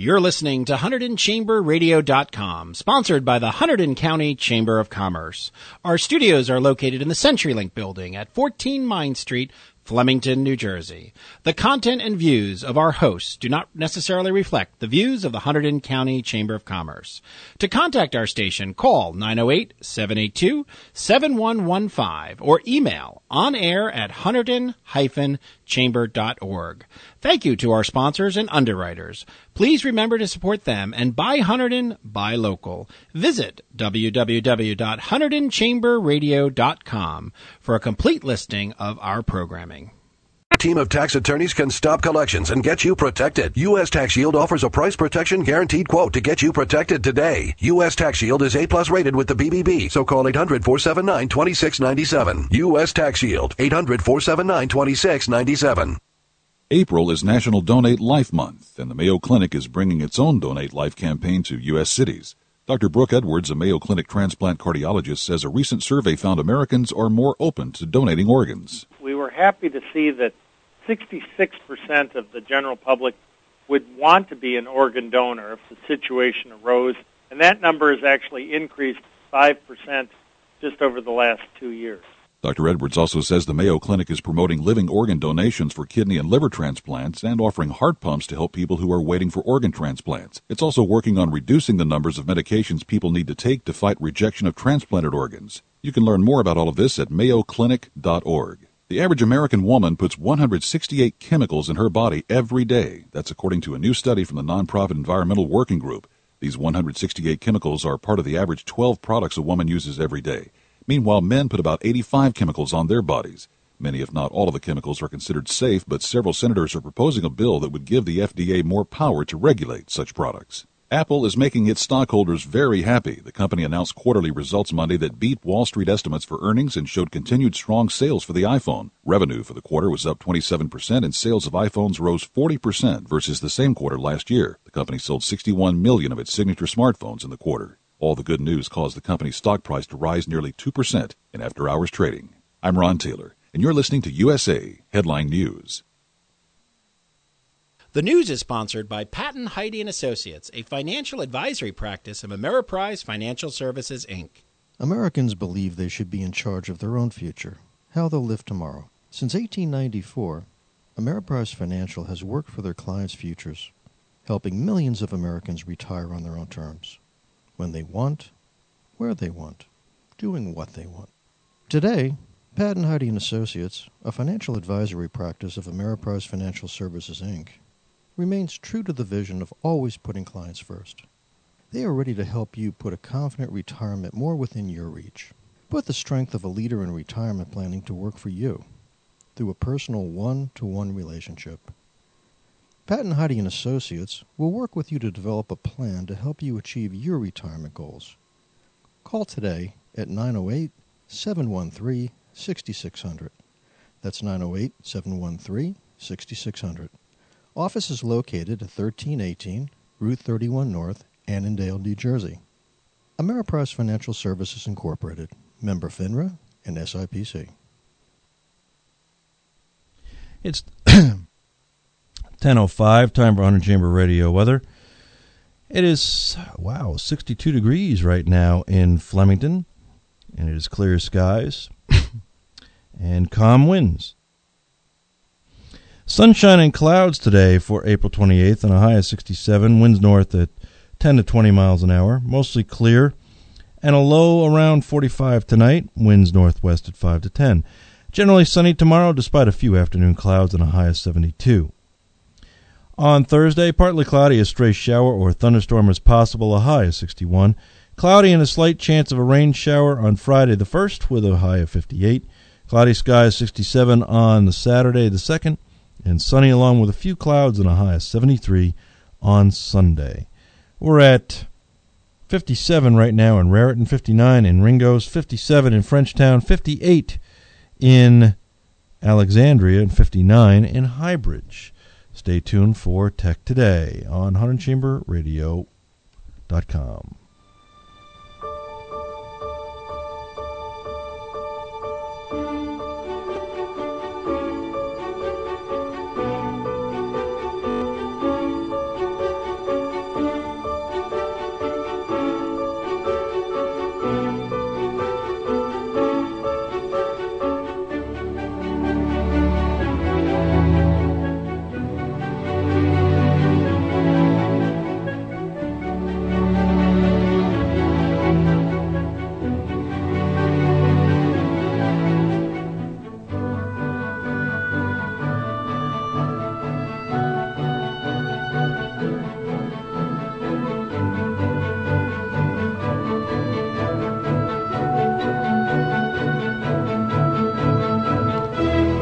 You're listening to HunterdonChamberRadio.com, sponsored by the Hunterdon County Chamber of Commerce. Our studios are located in the CenturyLink building at 14 Mine Street, Flemington, New Jersey. The content and views of our hosts do not necessarily reflect the views of the Hunterdon County Chamber of Commerce. To contact our station, call 908-782-7115 or email onair@hunterdon-chamber.org. Thank you to our sponsors and underwriters. Please remember to support them and buy Hunterdon, buy local. Visit www.HunterdonChamberRadio.com for a complete listing of our programming. A team of tax attorneys can stop collections and get you protected. U.S. Tax Shield offers a price protection guaranteed quote to get you protected today. U.S. Tax Shield is A+ rated with the BBB, so call 800-479-2697. U.S. Tax Shield, 800-479-2697. April is National Donate Life Month, and the Mayo Clinic is bringing its own Donate Life campaign to U.S. cities. Dr. Brooke Edwards, a Mayo Clinic transplant cardiologist, says a recent survey found Americans are more open to donating organs. We were happy to see that 66% of the general public would want to be an organ donor if the situation arose, and that number has actually increased 5% just over the last 2 years. Dr. Edwards also says the Mayo Clinic is promoting living organ donations for kidney and liver transplants and offering heart pumps to help people who are waiting for organ transplants. It's also working on reducing the numbers of medications people need to take to fight rejection of transplanted organs. You can learn more about all of this at mayoclinic.org. The average American woman puts 168 chemicals in her body every day. That's according to a new study from the nonprofit Environmental Working Group. These 168 chemicals are part of the average 12 products a woman uses every day. Meanwhile, men put about 85 chemicals on their bodies. Many, if not all, of the chemicals are considered safe, but several senators are proposing a bill that would give the FDA more power to regulate such products. Apple is making its stockholders very happy. The company announced quarterly results Monday that beat Wall Street estimates for earnings and showed continued strong sales for the iPhone. Revenue for the quarter was up 27%, and sales of iPhones rose 40% versus the same quarter last year. The company sold 61 million of its signature smartphones in the quarter. All the good news caused the company's stock price to rise nearly 2% in after-hours trading. I'm Ron Taylor, and you're listening to USA Headline News. The news is sponsored by Patton Heide & Associates, a financial advisory practice of Ameriprise Financial Services, Inc. Americans believe they should be in charge of their own future, how they'll live tomorrow. Since 1894, Ameriprise Financial has worked for their clients' futures, helping millions of Americans retire on their own terms. When they want, where they want, doing what they want. Today, Patton Heide & Associates, a financial advisory practice of Ameriprise Financial Services, Inc., remains true to the vision of always putting clients first. They are ready to help you put a confident retirement more within your reach. Put the strength of a leader in retirement planning to work for you through a personal one-to-one relationship. Patton Heide & Associates will work with you to develop a plan to help you achieve your retirement goals. Call today at 908-713-6600. That's 908-713-6600. Office is located at 1318 Route 31 North, Annandale, New Jersey. Ameriprise Financial Services Incorporated, member FINRA and SIPC. It's 10:05, time for Hunter Chamber Radio weather. It is, 62 degrees right now in Flemington, and it is clear skies and calm winds. Sunshine and clouds today for April 28th and a high of 67, winds north at 10 to 20 miles an hour, mostly clear, and a low around 45 tonight, winds northwest at 5 to 10. Generally sunny tomorrow despite a few afternoon clouds and a high of 72. On Thursday, partly cloudy, a stray shower or thunderstorm is possible, a high of 61. Cloudy and a slight chance of a rain shower on Friday the 1st with a high of 58. Cloudy skies 67 on the Saturday the 2nd, and sunny along with a few clouds and a high of 73 on Sunday. We're at 57 right now in Raritan, 59 in Ringoes, 57 in Frenchtown, 58 in Alexandria, and 59 in Highbridge. Stay tuned for Tech Today on HunterdonChamberRadio.com.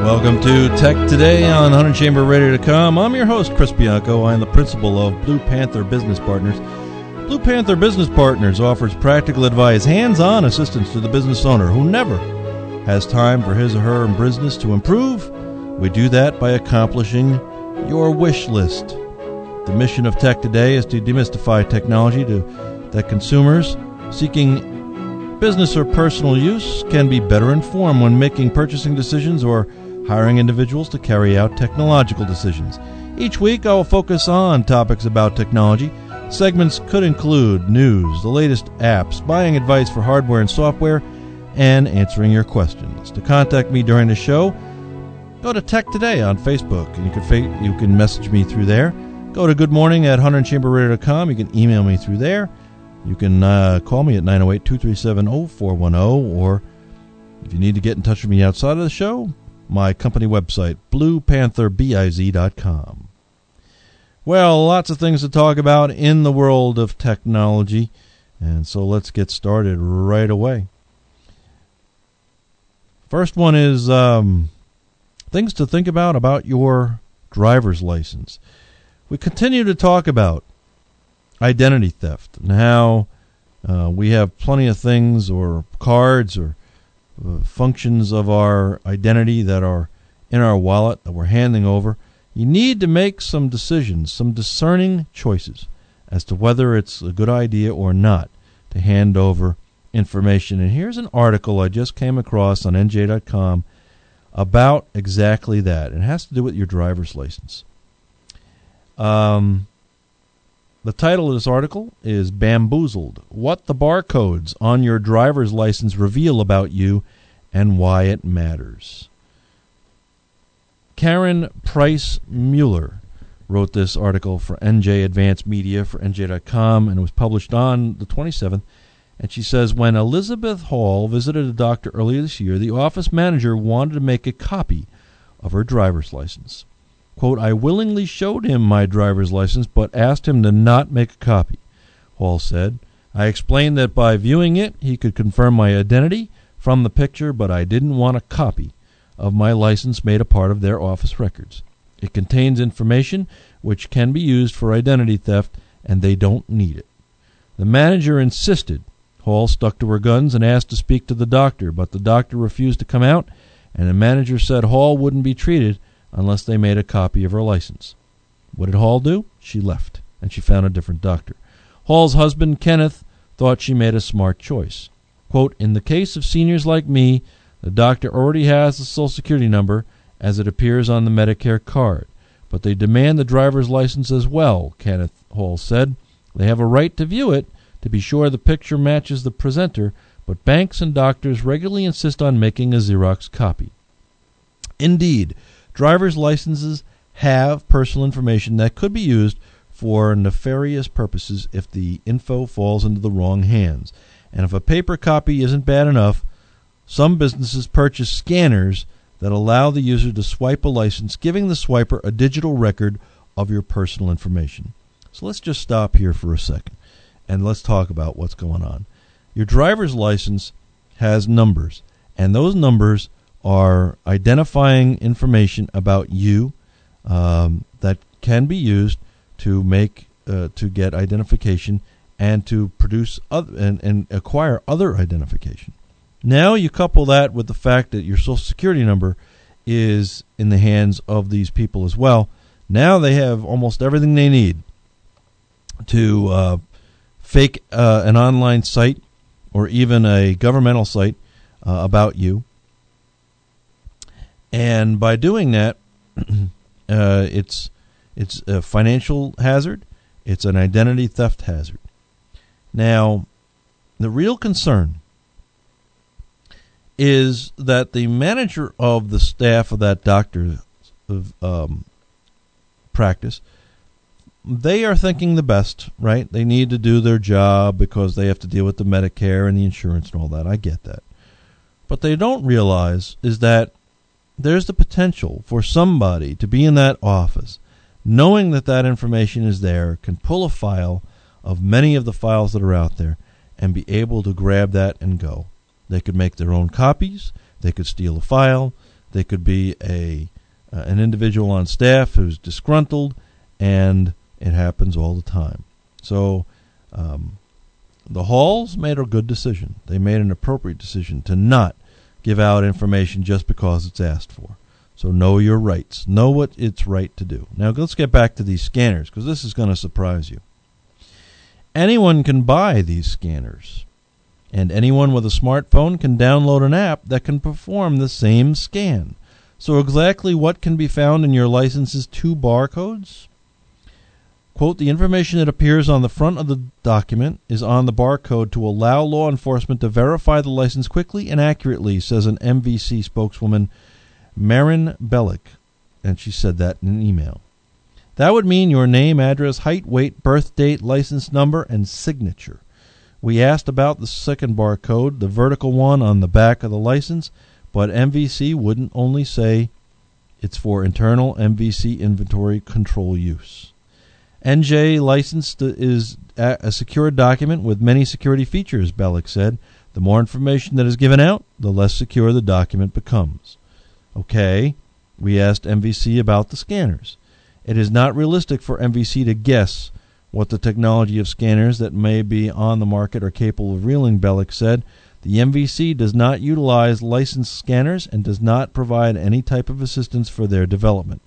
Welcome to Tech Today on 100chamberradio.com. I'm your host, Chris Bianco. I am the principal of Blue Panther Business Partners. Blue Panther Business Partners offers practical advice, hands-on assistance to the business owner who never has time for his or her business to improve. We do that by accomplishing your wish list. The mission of Tech Today is to demystify technology that consumers seeking business or personal use can be better informed when making purchasing decisions or hiring individuals to carry out technological decisions. Each week I will focus on topics about technology. Segments could include news, the latest apps, buying advice for hardware and software, and answering your questions. To contact me during the show, go to Tech Today on Facebook, and you can message me through there. Go to goodmorning@100chamberradio.com. You can email me through there. You can call me at 908-237-0410, or if you need to get in touch with me outside of the show, my company website, bluepantherbiz.com. Well, lots of things to talk about in the world of technology, and so let's get started right away. First one is things to think about your driver's license. We continue to talk about identity theft and how we have plenty of things or cards or functions of our identity that are in our wallet that we're handing over. You need to make some decisions, some discerning choices as to whether it's a good idea or not to hand over information. And here's an article I just came across on NJ.com about exactly that. It has to do with your driver's license. The title of this article is Bamboozled: What the Barcodes on Your Driver's License Reveal About You and Why It Matters. Karen Price Mueller wrote this article for NJ Advanced Media for NJ.com, and it was published on the 27th. And she says, when Elizabeth Hall visited a doctor earlier this year, the office manager wanted to make a copy of her driver's license. Quote, I willingly showed him my driver's license, but asked him to not make a copy, Hall said. I explained that by viewing it, he could confirm my identity from the picture, but I didn't want a copy of my license made a part of their office records. It contains information which can be used for identity theft, and they don't need it. The manager insisted. Hall stuck to her guns and asked to speak to the doctor, but the doctor refused to come out, and the manager said Hall wouldn't be treated unless they made a copy of her license. What did Hall do? She left, and she found a different doctor. Hall's husband, Kenneth, thought she made a smart choice. Quote, in the case of seniors like me, the doctor already has the Social Security number as it appears on the Medicare card, but they demand the driver's license as well, Kenneth Hall said. They have a right to view it to be sure the picture matches the presenter, but banks and doctors regularly insist on making a Xerox copy. Indeed, driver's licenses have personal information that could be used for nefarious purposes if the info falls into the wrong hands. And if a paper copy isn't bad enough, some businesses purchase scanners that allow the user to swipe a license, giving the swiper a digital record of your personal information. So let's just stop here for a second, and let's talk about what's going on. Your driver's license has numbers, and those numbers are identifying information about you that can be used to make to get identification and to produce and acquire other identification. Now you couple that with the fact that your Social Security number is in the hands of these people as well. Now they have almost everything they need to fake an online site or even a governmental site about you. And by doing that, it's a financial hazard. It's an identity theft hazard. Now, the real concern is that the manager of the staff of that doctor's practice, they are thinking the best, right? They need to do their job because they have to deal with the Medicare and the insurance and all that. I get that. But they don't realize is that there's the potential for somebody to be in that office knowing that that information is there, can pull a file of many of the files that are out there and be able to grab that and go. They could make their own copies. They could steal a file. They could be an individual on staff who's disgruntled, and it happens all the time. So the halls made a good decision. They made an appropriate decision to not give out information just because it's asked for. So know your rights. Know what it's right to do. Now let's get back to these scanners, because this is going to surprise you. Anyone can buy these scanners, and anyone with a smartphone can download an app that can perform the same scan. So exactly what can be found in your license's 2 barcodes? Quote, the information that appears on the front of the document is on the barcode to allow law enforcement to verify the license quickly and accurately, says an MVC spokeswoman, Marin Bellick, and she said that in an email. That would mean your name, address, height, weight, birth date, license number, and signature. We asked about the second barcode, the vertical one on the back of the license, but MVC wouldn't, only say it's for internal MVC inventory control use. NJ license is a secure document with many security features, Bellick said. The more information that is given out, the less secure the document becomes. Okay, we asked MVC about the scanners. It is not realistic for MVC to guess what the technology of scanners that may be on the market are capable of revealing, Bellick said. The MVC does not utilize licensed scanners and does not provide any type of assistance for their development.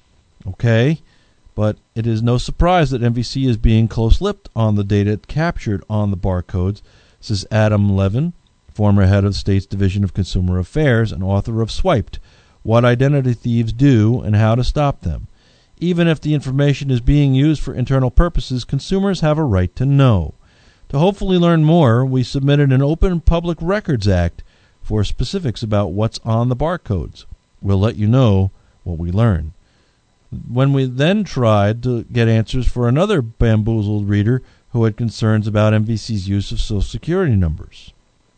Okay, but it is no surprise that MVC is being close-lipped on the data captured on the barcodes, says Adam Levin, former head of the state's Division of Consumer Affairs and author of Swiped, What Identity Thieves Do and How to Stop Them. Even if the information is being used for internal purposes, consumers have a right to know. To hopefully learn more, we submitted an Open Public Records Act for specifics about what's on the barcodes. We'll let you know what we learn. When we then tried to get answers for another bamboozled reader who had concerns about MVC's use of Social Security numbers.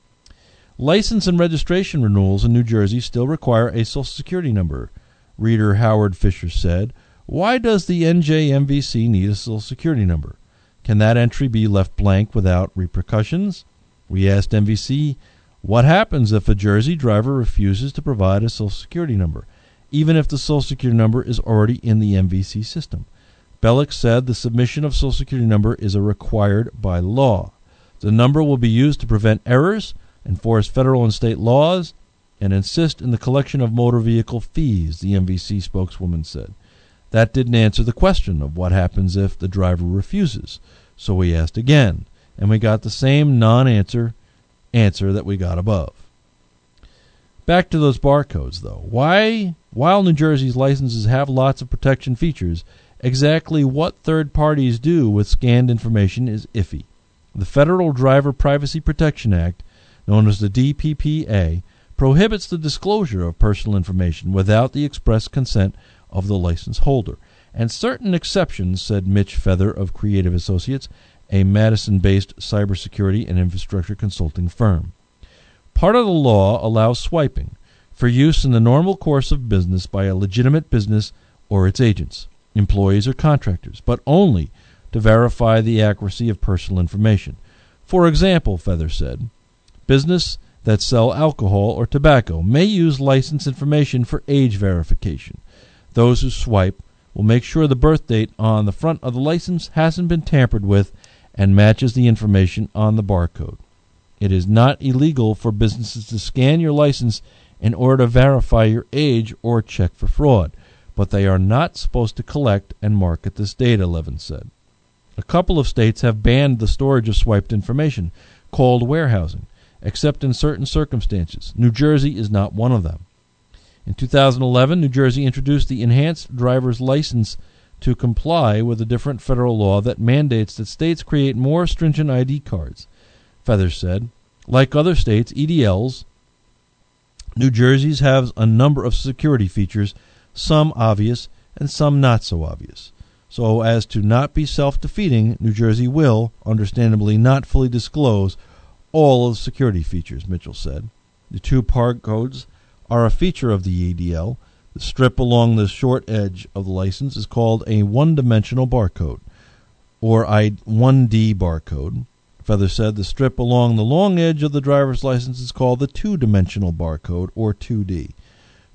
License and registration renewals in New Jersey still require a Social Security number, reader Howard Fisher said. Why does the NJMVC need a Social Security number? Can that entry be left blank without repercussions? We asked MVC, what happens if a Jersey driver refuses to provide a Social Security number, even if the Social Security number is already in the MVC system? Bellick said the submission of Social Security number is required by law. The number will be used to prevent errors, enforce federal and state laws, and assist in the collection of motor vehicle fees, the MVC spokeswoman said. That didn't answer the question of what happens if the driver refuses. So we asked again, and we got the same non-answer answer that we got above. Back to those barcodes, though. While New Jersey's licenses have lots of protection features, exactly what third parties do with scanned information is iffy. The Federal Driver Privacy Protection Act, known as the DPPA, prohibits the disclosure of personal information without the express consent of the license holder, and certain exceptions, said Mitch Feather of Creative Associates, a Madison-based cybersecurity and infrastructure consulting firm. Part of the law allows swiping for use in the normal course of business by a legitimate business or its agents, employees or contractors, but only to verify the accuracy of personal information. For example, Feather said, business that sell alcohol or tobacco may use license information for age verification. Those who swipe will make sure the birth date on the front of the license hasn't been tampered with and matches the information on the barcode. It is not illegal for businesses to scan your license in order to verify your age or check for fraud, but they are not supposed to collect and market this data, Levin said. A couple of states have banned the storage of swiped information, called warehousing, except in certain circumstances. New Jersey is not one of them. In 2011, New Jersey introduced the Enhanced Driver's License to comply with a different federal law that mandates that states create more stringent ID cards. Feathers said, like other states' EDLs, New Jersey's has a number of security features, some obvious and some not so obvious. So as to not be self-defeating, New Jersey will, understandably, not fully disclose all of the security features, Mitchell said. The 2 barcodes are a feature of the EDL. The strip along the short edge of the license is called a one-dimensional barcode, or 1D barcode. Feather said the strip along the long edge of the driver's license is called the two-dimensional barcode, or 2D.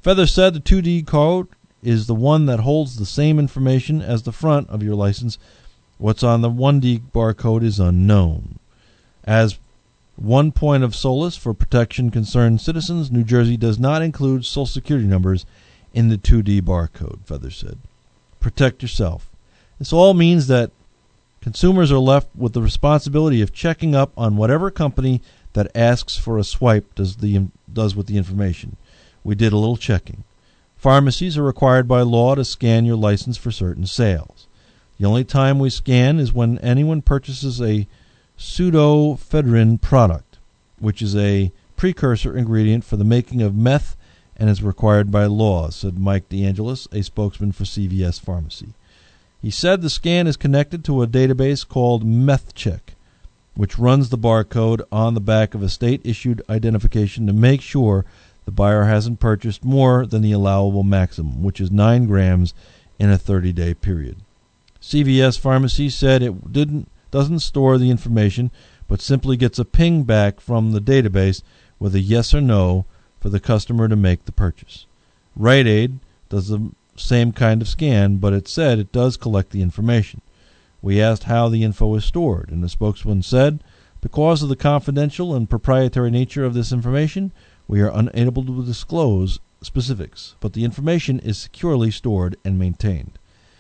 Feather said the 2D code is the one that holds the same information as the front of your license. What's on the 1D barcode is unknown. As one point of solace for protection-concerned citizens, New Jersey does not include Social Security numbers in the 2D barcode, Feather said. Protect yourself. This all means that consumers are left with the responsibility of checking up on whatever company that asks for a swipe does with the information. We did a little checking. Pharmacies are required by law to scan your license for certain sales. The only time we scan is when anyone purchases a pseudoephedrine product, which is a precursor ingredient for the making of meth and is required by law, said Mike DeAngelis, a spokesman for CVS Pharmacy. He said the scan is connected to a database called MethCheck, which runs the barcode on the back of a state-issued identification to make sure the buyer hasn't purchased more than the allowable maximum, which is 9 grams in a 30-day period. CVS Pharmacy said it doesn't store the information, but simply gets a ping back from the database with a yes or no for the customer to make the purchase. Rite Aid does the same kind of scan, but it said it does collect the information. We asked how the info is stored, and the spokesman said, because of the confidential and proprietary nature of this information, we are unable to disclose specifics, but the information is securely stored and maintained.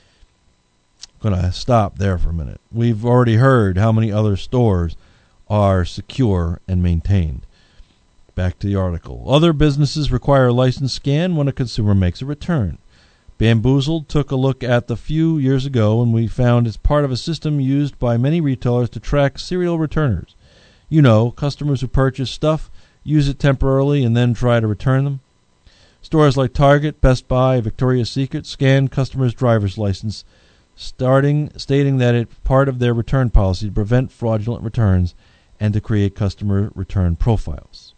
I'm going to stop there for a minute. We've already heard how many other stores are secure and maintained. Back to the article. Other businesses require a license scan when a consumer makes a return. Bamboozled took a look at the few years ago, and we found it's part of a system used by many retailers to track serial returners. You know, customers who purchase stuff, use it temporarily, and then try to return them. Stores like Target, Best Buy, Victoria's Secret scan customers' driver's license, stating that it's part of their return policy to prevent fraudulent returns and to create customer return profiles.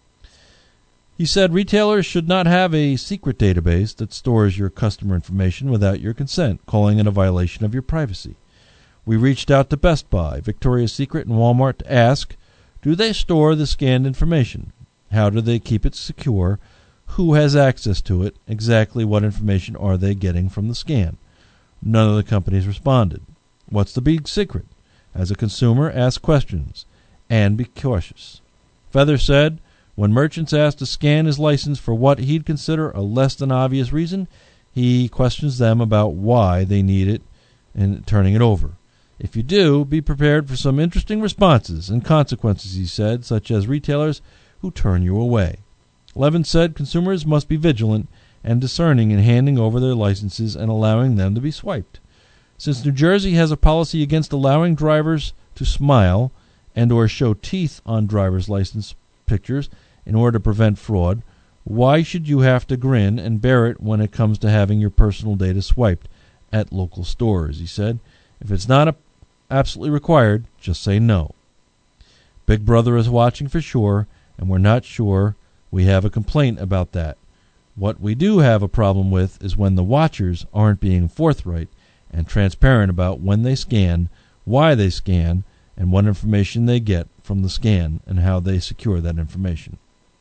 He said retailers should not have a secret database that stores your customer information without your consent, calling it a violation of your privacy. We reached out to Best Buy, Victoria's Secret, and Walmart to ask, do they store the scanned information? How do they keep it secure? Who has access to it? Exactly what information are they getting from the scan? None of the companies responded. What's the big secret? As a consumer, ask questions and be cautious. Feather said, when merchants ask to scan his license for what he'd consider a less than obvious reason, he questions them about why they need it and turning it over. If you do, be prepared for some interesting responses and consequences, he said, such as retailers who turn you away. Levin said consumers must be vigilant and discerning in handing over their licenses and allowing them to be swiped. Since New Jersey has a policy against allowing drivers to smile and or show teeth on driver's license pictures in order to prevent fraud, why should you have to grin and bear it when it comes to having your personal data swiped at local stores, he said. If it's not absolutely required, just say no. Big Brother is watching for sure, and we're not sure we have a complaint about that. What we do have a problem with is when the watchers aren't being forthright and transparent about when they scan, why they scan, and what information they get from the scan and how they secure that information.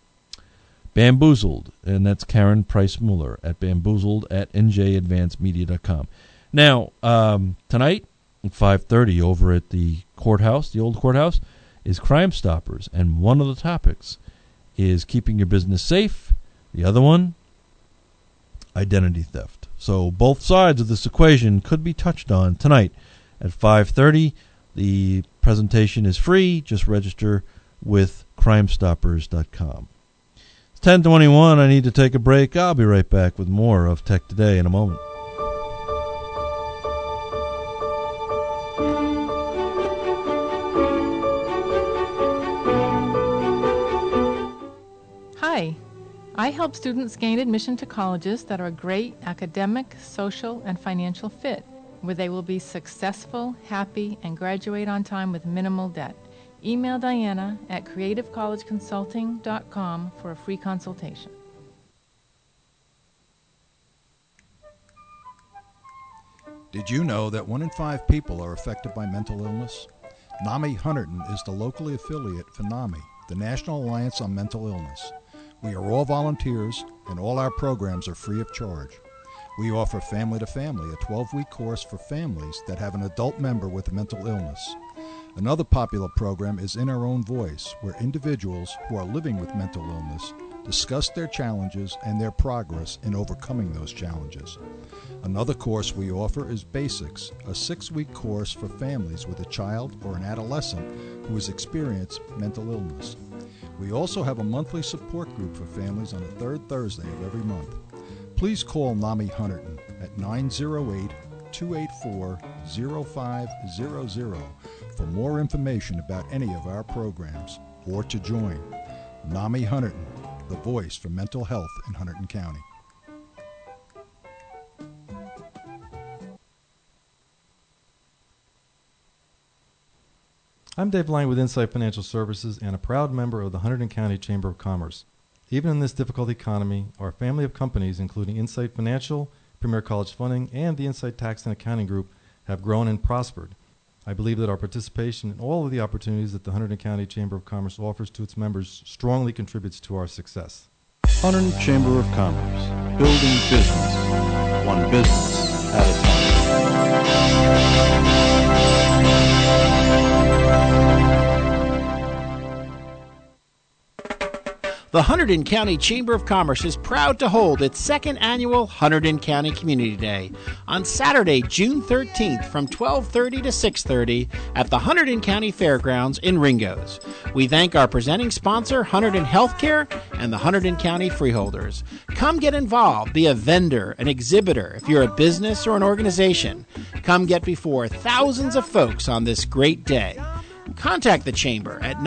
Bamboozled, and that's Karen Price Mueller at bamboozled@njadvancedmedia.com. Now, tonight at 5:30 over at the courthouse, the old courthouse, is Crime Stoppers, and one of the topics is keeping your business safe. The other one, identity theft. So both sides of this equation could be touched on tonight at 5:30. The presentation is free. Just register with crimestoppers.com. It's 10:21. I need to take a break. I'll be right back with more of Tech Today in a moment. Hi, I help students gain admission to colleges that are a great academic, social, and financial fit, where they will be successful, happy, and graduate on time with minimal debt. Email Diana at creativecollegeconsulting.com for a free consultation. Did you know that 1 in 5 people are affected by mental illness? NAMI Hunterdon is the locally affiliate for NAMI, the National Alliance on Mental Illness. We are all volunteers, and all our programs are free of charge. We offer Family to Family, a 12-week course for families that have an adult member with a mental illness. Another popular program is In Our Own Voice, where individuals who are living with mental illness discuss their challenges and their progress in overcoming those challenges. Another course we offer is Basics, a 6-week course for families with a child or an adolescent who has experienced mental illness. We also have a monthly support group for families on the third Thursday of every month. Please call NAMI Hunterdon at 908-284-0500 for more information about any of our programs or to join. NAMI Hunterdon, the voice for mental health in Hunterdon County. I'm Dave Lang with Insight Financial Services and a proud member of the Hunterdon County Chamber of Commerce. Even in this difficult economy, our family of companies, including Insight Financial, Premier College Funding, and the Insight Tax and Accounting Group, have grown and prospered. I believe that our participation in all of the opportunities that the Hunterdon County Chamber of Commerce offers to its members strongly contributes to our success. Hunterdon Chamber of Commerce, building business, one business at a time. The Hunterdon County Chamber of Commerce is proud to hold its second annual Hunterdon County Community Day on Saturday, June 13th from 12:30 to 6:30 at the Hunterdon County Fairgrounds in Ringo's. We thank our presenting sponsor, Hunterdon Healthcare, and the Hunterdon County Freeholders. Come get involved, be a vendor, an exhibitor, if you're a business or an organization. Come get before thousands of folks on this great day. Contact the Chamber at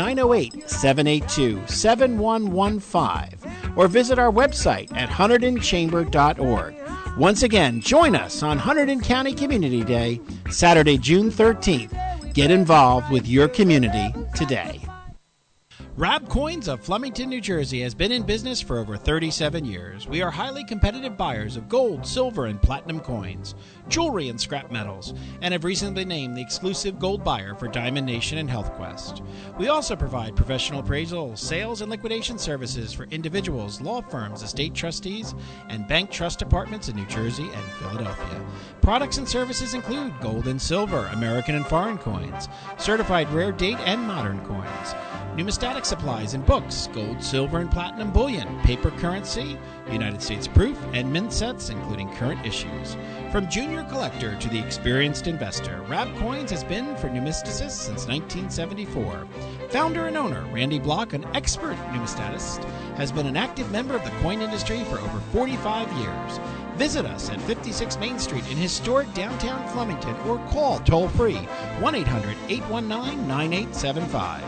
908-782-7115 or visit our website at hunterdonchamber.org. Once again, join us on Hunterdon County Community Day, Saturday, June 13th. Get involved with your community today. Rab Coins of Flemington, New Jersey has been in business for over 37 years. We are highly competitive buyers of gold, silver, and platinum coins, jewelry, and scrap metals, and have recently been named the exclusive gold buyer for Diamond Nation and HealthQuest. We also provide professional appraisal, sales, and liquidation services for individuals, law firms, estate trustees, and bank trust departments in New Jersey and Philadelphia. Products and services include gold and silver, American and foreign coins, certified rare date and modern coins, numismatic supplies and books, gold, silver, and platinum bullion, paper currency, United States proof, and mint sets, including current issues. From junior collector to the experienced investor, Rab Coins has been for numisticists since 1974. Founder and owner Randy Block, an expert numismatist, has been an active member of the coin industry for over 45 years. Visit us at 56 Main Street in historic downtown Flemington or call toll-free 1-800-819-9875.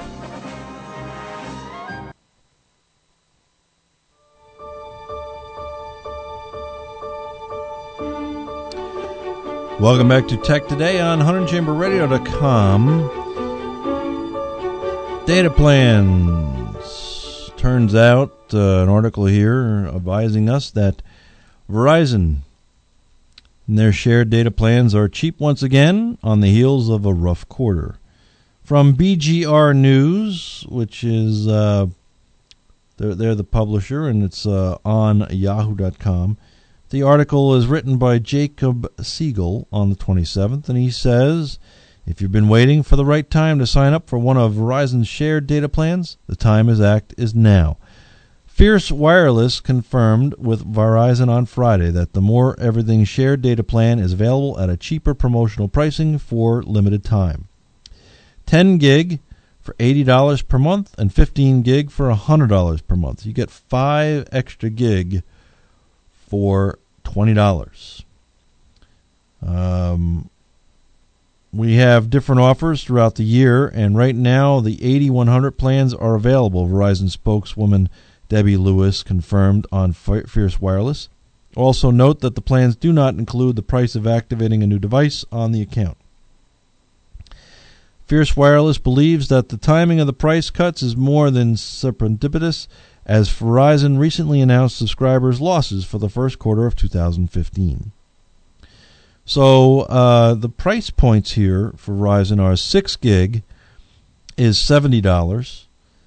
Welcome back to Tech Today on HunterdonChamberRadio.com. Data plans. Turns out, an article here advising us that Verizon and their shared data plans are cheap once again on the heels of a rough quarter. From BGR News, which is, they're the publisher, and it's on yahoo.com. The article is written by Jacob Siegel on the 27th, and he says, if you've been waiting for the right time to sign up for one of Verizon's shared data plans, the time is now. Fierce Wireless confirmed with Verizon on Friday that the More Everything shared data plan is available at a cheaper promotional pricing for limited time. 10 gig for $80 per month and 15 gig for $100 per month. You get 5 extra gig for $20. We have different offers throughout the year, and right now the 8100 plans are available, Verizon spokeswoman Debbie Lewis confirmed on Fierce Wireless. Also note that the plans do not include the price of activating a new device on the account. Fierce Wireless believes that the timing of the price cuts is more than serendipitous, as Verizon recently announced subscribers' losses for the first quarter of 2015. So the price points here for Verizon are 6 gig is $70,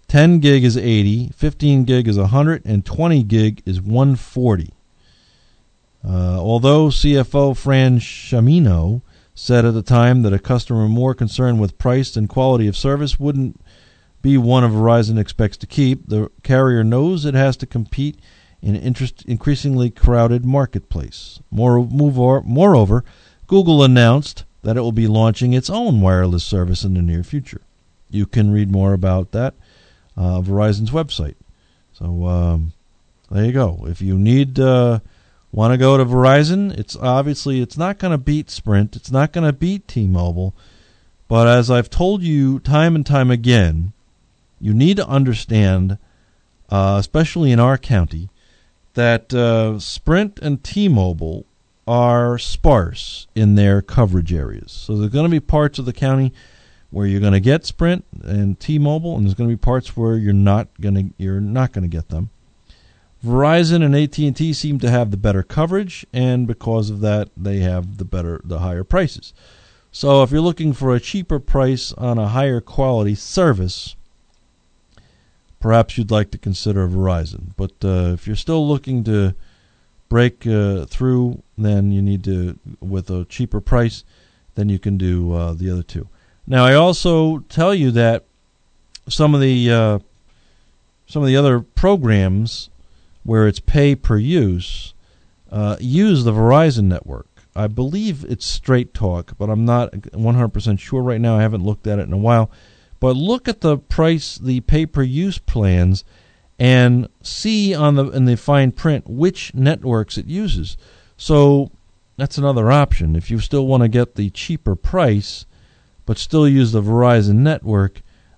10 gig is $80, 15 gig is $100, and 20 gig is $140. Although CFO Fran Shamino said at the time that a customer more concerned with price than quality of service wouldn't be one of Verizon expects to keep, the carrier knows it has to compete in an increasingly crowded marketplace. Moreover, Google announced that it will be launching its own wireless service in the near future. You can read more about that Verizon's website. So there you go. If you want to go to Verizon, it's not going to beat Sprint. It's not going to beat T-Mobile. But as I've told you time and time again, you need to understand, especially in our county, that Sprint and T-Mobile are sparse in their coverage areas. So there's going to be parts of the county where you're going to get Sprint and T-Mobile, and there's going to be parts where you're not going to get them. Verizon and AT&T seem to have the better coverage, and because of that, they have the higher prices. So if you're looking for a cheaper price on a higher quality service, perhaps you'd like to consider Verizon. But if you're still looking to break through, then you need to, with a cheaper price, then you can do the other two. Now, I also tell you that some of the other programs where it's pay per use use the Verizon network. I believe it's Straight Talk, but I'm not 100% sure right now. I haven't looked at it in a while. But look at the price, the pay per use plans, and see in the fine print which networks it uses. So that's another option. If you still want to get the cheaper price, but still use the Verizon network,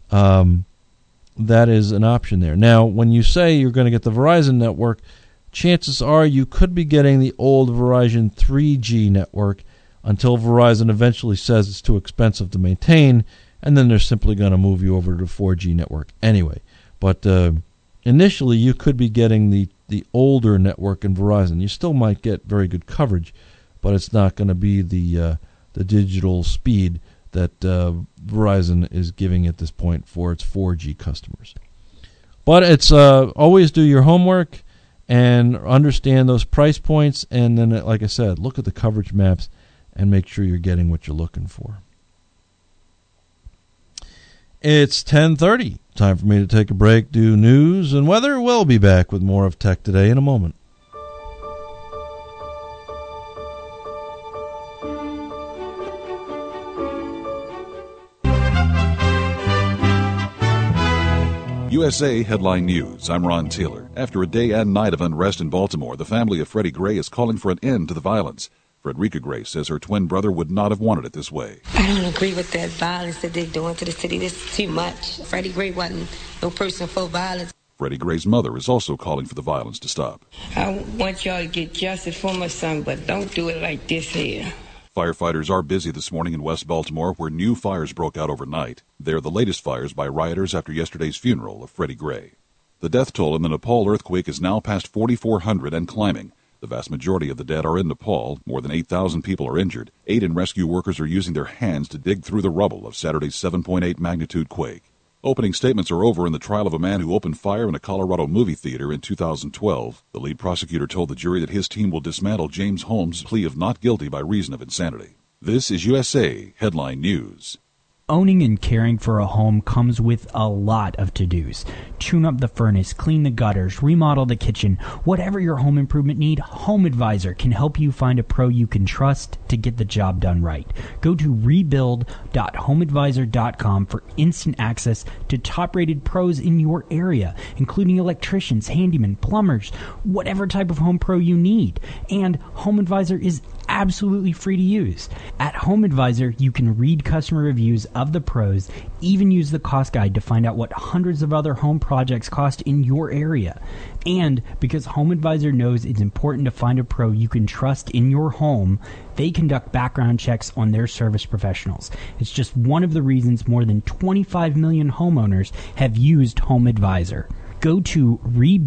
that is an option there. Now, when you say you're going to get the Verizon network, chances are you could be getting the old Verizon 3G network until Verizon eventually says it's too expensive to maintain, and then they're simply going to move you over to the 4G network anyway. But initially, you could be getting the older network in Verizon. You still might get very good coverage, but it's not going to be the digital speed that Verizon is giving at this point for its 4G customers. But it's always do your homework and understand those price points, and then, like I said, look at the coverage maps and make sure you're getting what you're looking for. It's 10:30. Time for me to take a break, do news and weather. We'll be back with more of Tech Today in a moment. USA Headline News. I'm Ron Taylor. After a day and night of unrest in Baltimore, the family of Freddie Gray is calling for an end to the violence. Frederica Gray says her twin brother would not have wanted it this way. I don't agree with that violence that they're doing to the city. This is too much. Freddie Gray wasn't no person for violence. Freddie Gray's mother is also calling for the violence to stop. I want y'all to get justice for my son, but don't do it like this here. Firefighters are busy this morning in West Baltimore, where new fires broke out overnight. They're the latest fires by rioters after yesterday's funeral of Freddie Gray. The death toll in the Nepal earthquake is now past 4,400 and climbing. The vast majority of the dead are in Nepal. More than 8,000 people are injured. Aid and rescue workers are using their hands to dig through the rubble of Saturday's 7.8 magnitude quake. Opening statements are over in the trial of a man who opened fire in a Colorado movie theater in 2012. The lead prosecutor told the jury that his team will dismantle James Holmes' plea of not guilty by reason of insanity. This is USA Headline News. Owning and caring for a home comes with a lot of to-dos. Tune up the furnace, clean the gutters, remodel the kitchen. Whatever your home improvement need, Home Advisor can help you find a pro you can trust to get the job done right. Go to rebuild.homeadvisor.com for instant access to top-rated pros in your area, including electricians, handymen, plumbers, whatever type of home pro you need. And Home Advisor is absolutely free to use. At Home Advisor, you can read customer reviews of the pros, even use the cost guide to find out what hundreds of other home projects cost in your area. And because Home Advisor knows it's important to find a pro you can trust in your home, they conduct background checks on their service professionals. It's just one of the reasons more than 25 million homeowners have used Home Advisor. Go to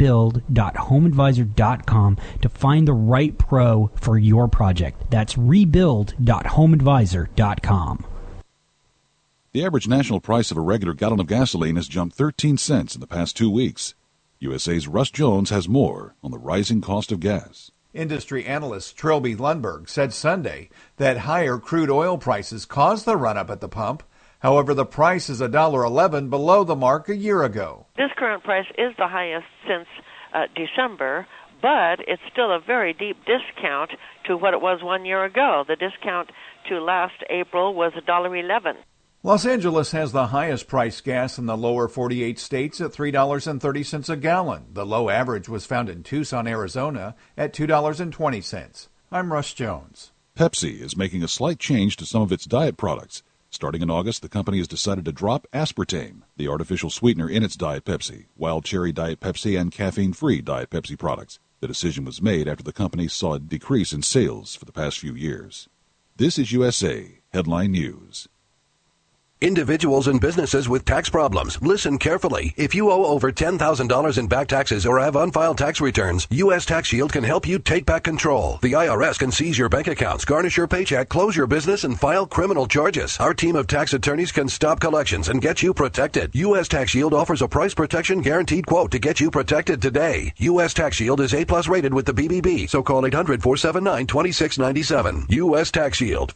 rebuild.homeadvisor.com to find the right pro for your project. That's rebuild.homeadvisor.com. The average national price of a regular gallon of gasoline has jumped 13 cents in the past 2 weeks. USA's Russ Jones has more on the rising cost of gas. Industry analyst Trilby Lundberg said Sunday that higher crude oil prices caused the run-up at the pump. However, the price is $1.11 below the mark a year ago. This current price is the highest since December, but it's still a very deep discount to what it was 1 year ago. The discount to last April was $1.11. Los Angeles has the highest priced gas in the lower 48 states at $3.30 a gallon. The low average was found in Tucson, Arizona at $2.20. I'm Russ Jones. Pepsi is making a slight change to some of its diet products. Starting in August, the company has decided to drop aspartame, the artificial sweetener in its Diet Pepsi, Wild Cherry Diet Pepsi, and caffeine-free Diet Pepsi products. The decision was made after the company saw a decrease in sales for the past few years. This is USA Headline News. Individuals and businesses with tax problems, listen carefully. If you owe over $10,000 in back taxes or have unfiled tax returns, U.S. Tax Shield can help you take back control. The IRS can seize your bank accounts, garnish your paycheck, close your business, and file criminal charges. Our team of tax attorneys can stop collections and get you protected. U.S. Tax Shield offers a price protection guaranteed quote to get you protected today. U.S. Tax Shield is A+ rated with the BBB, so call 800-479-2697. U.S. Tax Shield,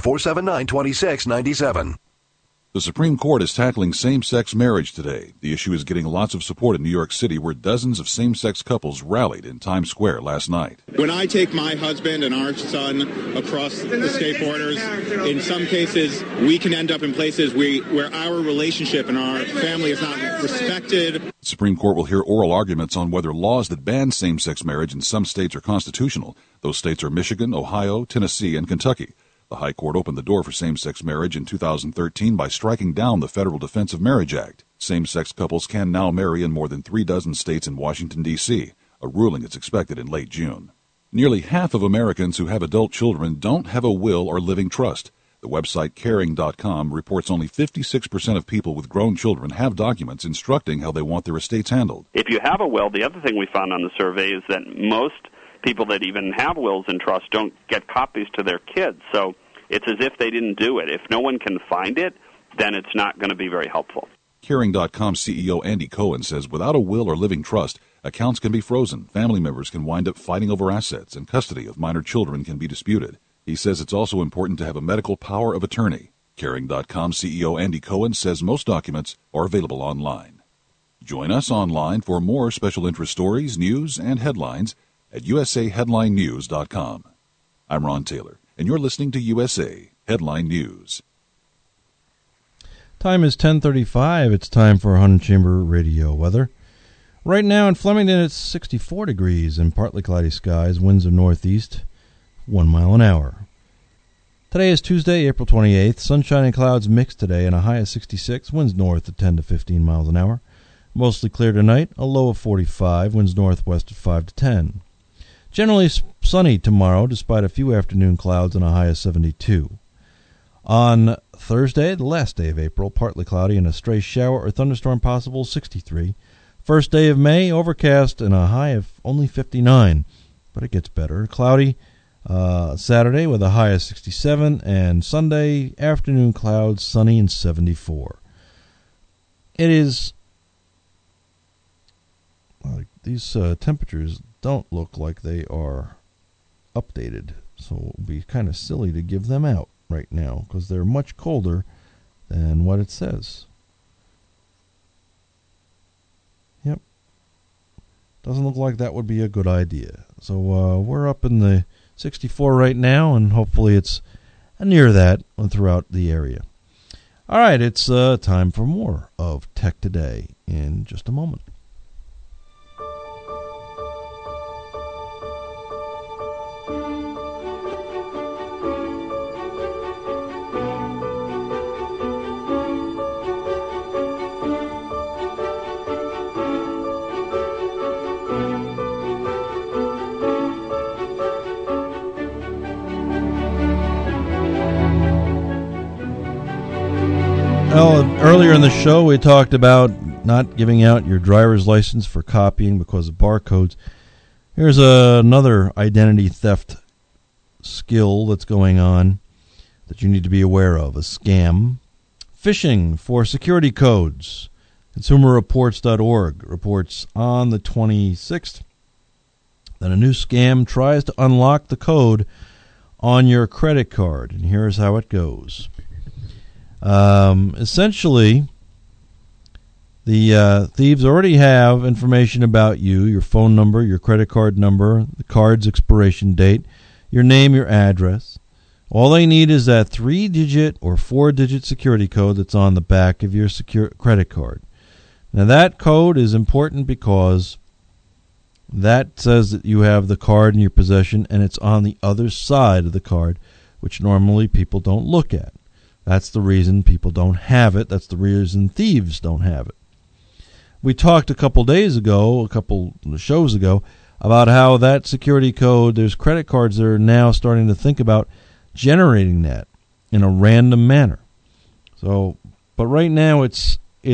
800-479-2697. The Supreme Court is tackling same-sex marriage today. The issue is getting lots of support in New York City, where dozens of same-sex couples rallied in Times Square last night. When I take my husband and our son across the state borders, in some cases, we can end up in places where our relationship and our family is not respected. The Supreme Court will hear oral arguments on whether laws that ban same-sex marriage in some states are constitutional. Those states are Michigan, Ohio, Tennessee, and Kentucky. The High Court opened the door for same-sex marriage in 2013 by striking down the Federal Defense of Marriage Act. Same-sex couples can now marry in more than 36 states in Washington, D.C. A ruling is expected in late June. Nearly half of Americans who have adult children don't have a will or living trust. The website Caring.com reports only 56% of people with grown children have documents instructing how they want their estates handled. If you have a will, the other thing we found on the survey is that most people that even have wills and trusts don't get copies to their kids, so it's as if they didn't do it. If no one can find it, then it's not going to be very helpful. Caring.com CEO Andy Cohen says without a will or living trust, accounts can be frozen, family members can wind up fighting over assets, and custody of minor children can be disputed. He says it's also important to have a medical power of attorney. Caring.com CEO Andy Cohen says most documents are available online. Join us online for more special interest stories, news, and headlines at usaheadlinenews.com. I'm Ron Taylor, and you're listening to USA Headline News. Time is 10:35. It's time for Hunt Chamber Radio weather. Right now in Flemington, it's 64 degrees and partly cloudy skies, winds of northeast, 1 mile an hour. Today is Tuesday, April 28th. Sunshine and clouds mixed today and a high of 66, winds north at 10 to 15 miles an hour. Mostly clear tonight, a low of 45, winds northwest at 5 to 10. Generally sunny tomorrow, despite a few afternoon clouds and a high of 72. On Thursday, the last day of April, partly cloudy and a stray shower or thunderstorm possible, 63. First day of May, overcast and a high of only 59. But it gets better. Cloudy Saturday with a high of 67, and Sunday afternoon clouds, sunny and 74. It is... these temperatures don't look like they are updated, so it would be kind of silly to give them out right now because they're much colder than what it says. Yep. Doesn't look like that would be a good idea. So we're up in the 64 right now, and hopefully it's near that throughout the area. All right, it's time for more of Tech Today in just a moment. Well, earlier in the show, we talked about not giving out your driver's license for copying because of barcodes. Here's another identity theft skill that's going on that you need to be aware of, a scam. Phishing for security codes. ConsumerReports.org reports on the 26th that a new scam tries to unlock the code on your credit card. And here's how it goes. Essentially, the thieves already have information about you, your phone number, your credit card number, the card's expiration date, your name, your address. All they need is that 3-digit or 4-digit security code that's on the back of your credit card. Now, that code is important because that says that you have the card in your possession and it's on the other side of the card, which normally people don't look at. That's the reason people don't have it. That's the reason thieves don't have it. We talked a couple shows ago, about how that security code, there's credit cards that are now starting to think about generating that in a random manner. So, but right now it's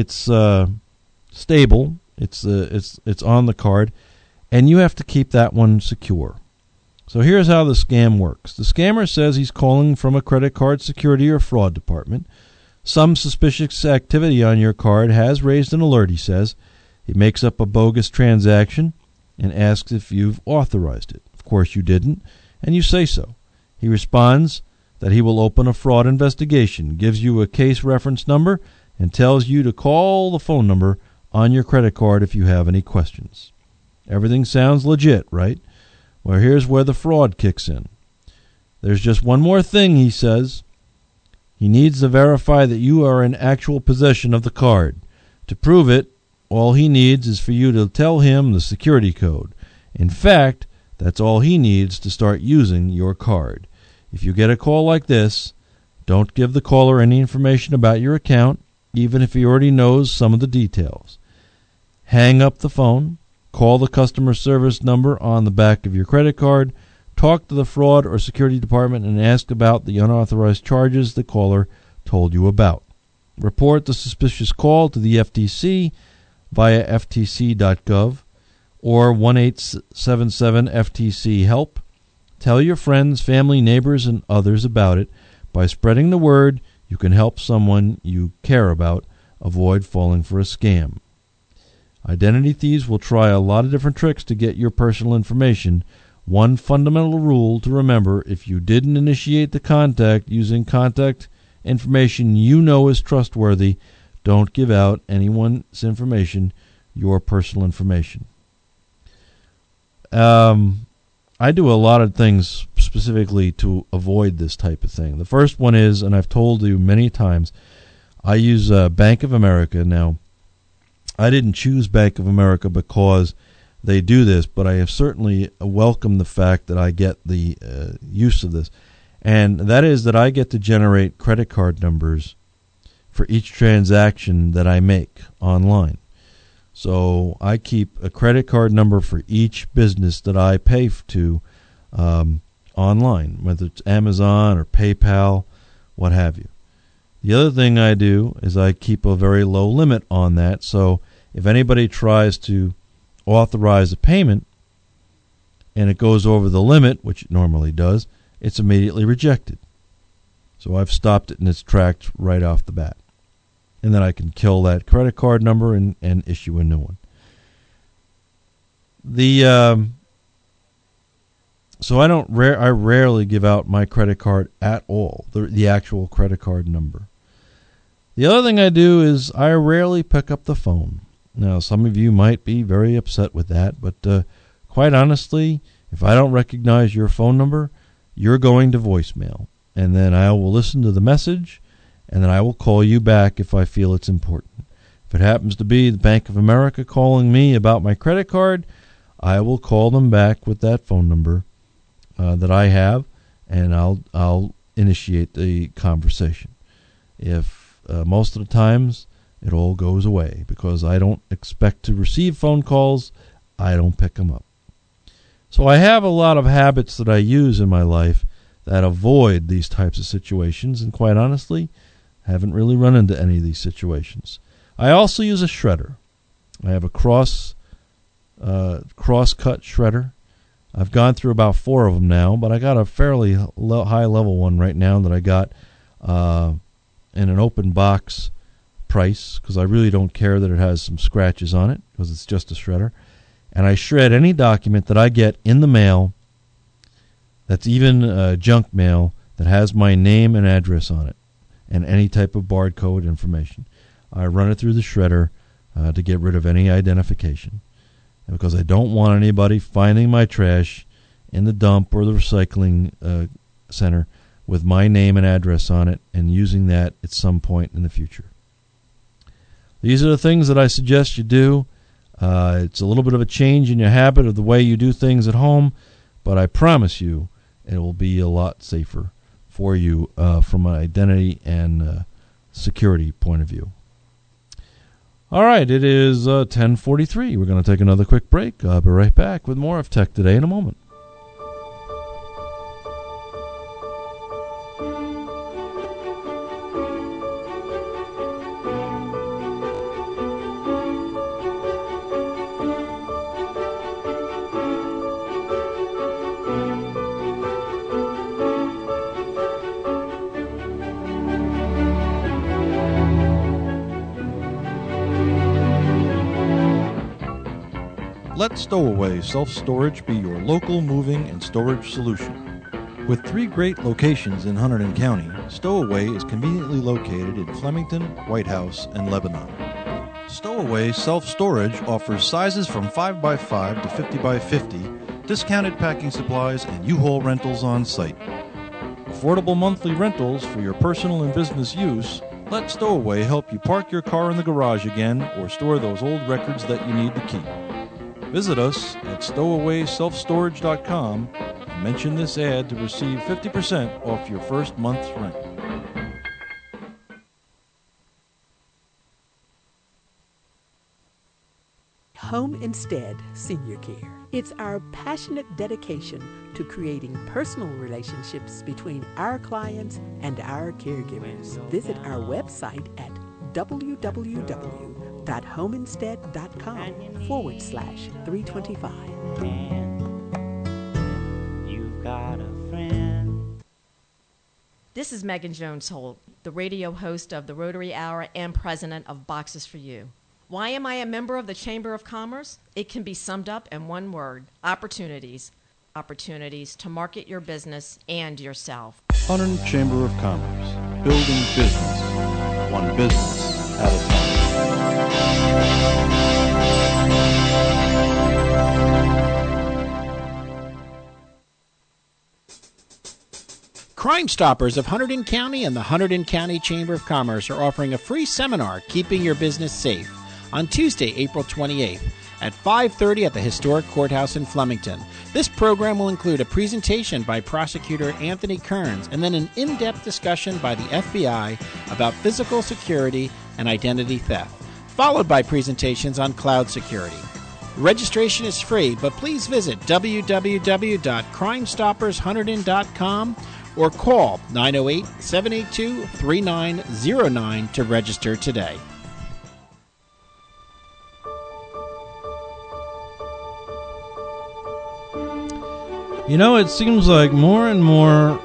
stable. It's on the card, and you have to keep that one secure. So here's how the scam works. The scammer says he's calling from a credit card security or fraud department. Some suspicious activity on your card has raised an alert, he says. He makes up a bogus transaction and asks if you've authorized it. Of course you didn't, and you say so. He responds that he will open a fraud investigation, gives you a case reference number, and tells you to call the phone number on your credit card if you have any questions. Everything sounds legit, right? Well, here's where the fraud kicks in. There's just one more thing, he says. He needs to verify that you are in actual possession of the card. To prove it, all he needs is for you to tell him the security code. In fact, that's all he needs to start using your card. If you get a call like this, don't give the caller any information about your account, even if he already knows some of the details. Hang up the phone, call the customer service number on the back of your credit card, talk to the fraud or security department, and ask about the unauthorized charges the caller told you about. Report the suspicious call to the FTC via ftc.gov or 1-877-FTC-HELP. Tell your friends, family, neighbors, and others about it. By spreading the word, you can help someone you care about avoid falling for a scam. Identity thieves will try a lot of different tricks to get your personal information. One fundamental rule to remember: if you didn't initiate the contact using contact information you know is trustworthy, don't give out anyone's information, your personal information. I do a lot of things specifically to avoid this type of thing. The first one is, and I've told you many times, I use Bank of America. Now, I didn't choose Bank of America because they do this, but I have certainly welcomed the fact that I get the use of this. And that is that I get to generate credit card numbers for each transaction that I make online. So I keep a credit card number for each business that I pay to online, whether it's Amazon or PayPal, what have you. The other thing I do is I keep a very low limit on that, so if anybody tries to authorize a payment and it goes over the limit, which it normally does, it's immediately rejected. So I've stopped it in its tracks right off the bat. And then I can kill that credit card number and issue a new one. So I rarely give out my credit card at all, the actual credit card number. The other thing I do is I rarely pick up the phone. Now, some of you might be very upset with that, but quite honestly, if I don't recognize your phone number, you're going to voicemail. And then I will listen to the message, and then I will call you back if I feel it's important. If it happens to be the Bank of America calling me about my credit card, I will call them back with that phone number that I have, and I'll initiate the conversation. If most of the times it all goes away because I don't expect to receive phone calls, I don't pick them up. So I have a lot of habits that I use in my life that avoid these types of situations, and quite honestly, haven't really run into any of these situations. I also use a shredder. I have a cross-cut shredder. I've gone through about 4 of them now, but I got a fairly high-level one right now that I got in an open box price because I really don't care that it has some scratches on it because it's just a shredder. And I shred any document that I get in the mail that's even junk mail that has my name and address on it and any type of barcode information. I run it through the shredder to get rid of any identification because I don't want anybody finding my trash in the dump or the recycling center with my name and address on it and using that at some point in the future. These are the things that I suggest you do. It's a little bit of a change in your habit of the way you do things at home, but I promise you it will be a lot safer for you from an identity and security point of view. All right, it is 10:43. We're going to take another quick break. I'll be right back with more of Tech Today in a moment. Let Stowaway Self-Storage be your local moving and storage solution. With 3 great locations in Hunterdon County, Stowaway is conveniently located in Flemington, White House, and Lebanon. Stowaway Self-Storage offers sizes from 5x5 to 50x50, discounted packing supplies, and U-Haul rentals on site. Affordable monthly rentals for your personal and business use. Let Stowaway help you park your car in the garage again or store those old records that you need to keep. Visit us at stowawayselfstorage.com and mention this ad to receive 50% off your first month's rent. Home Instead Senior Care. It's our passionate dedication to creating personal relationships between our clients and our caregivers. Visit our website at www.homeinstead.com/325. You've got a friend. This is Megan Jones Holt, the radio host of the Rotary Hour and president of Boxes for You. Why am I a member of the Chamber of Commerce? It can be summed up in one word: opportunities. Opportunities to market your business and yourself. Hunterdon Chamber of Commerce, building business, one business at a time. Crime Stoppers of Hunterdon County and the Hunterdon County Chamber of Commerce are offering a free seminar, Keeping Your Business Safe, on Tuesday, April 28th at 5:30 at the Historic Courthouse in Flemington. This program will include a presentation by Prosecutor Anthony Kearns and then an in-depth discussion by the FBI about physical security and identity theft, followed by presentations on cloud security. Registration is free, but please visit www.crimestoppershunterdon.com or call 908-782-3909 to register today. You know, it seems like more and more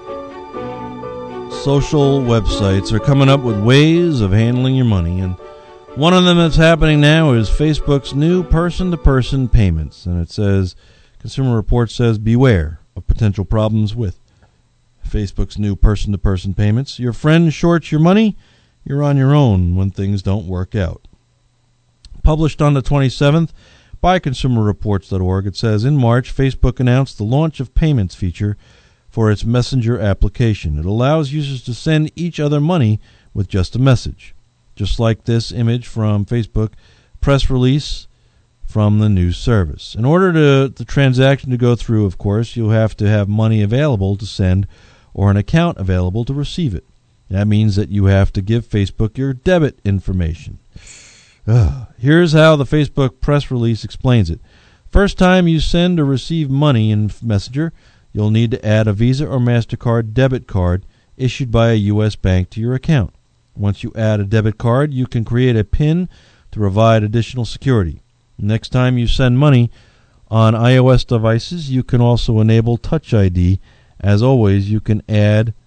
social websites are coming up with ways of handling your money, and one of them that's happening now is Facebook's new person-to-person payments, and it says, Consumer Reports says, beware of potential problems with Facebook's new person-to-person payments. Your friend shorts your money, you're on your own when things don't work out. Published on the 27th, by ConsumerReports.org, it says, in March, Facebook announced the launch of Payments feature for its Messenger application. It allows users to send each other money with just a message. Just like this image from Facebook press release from the news service. In order to the transaction to go through, of course, you'll have to have money available to send or an account available to receive it. That means that you have to give Facebook your debit information. Here's how the Facebook press release explains it. First time you send or receive money in Messenger, you'll need to add a Visa or MasterCard debit card issued by a U.S. bank to your account. Once you add a debit card, you can create a PIN to provide additional security. Next time you send money on iOS devices, you can also enable Touch ID. As always, you can add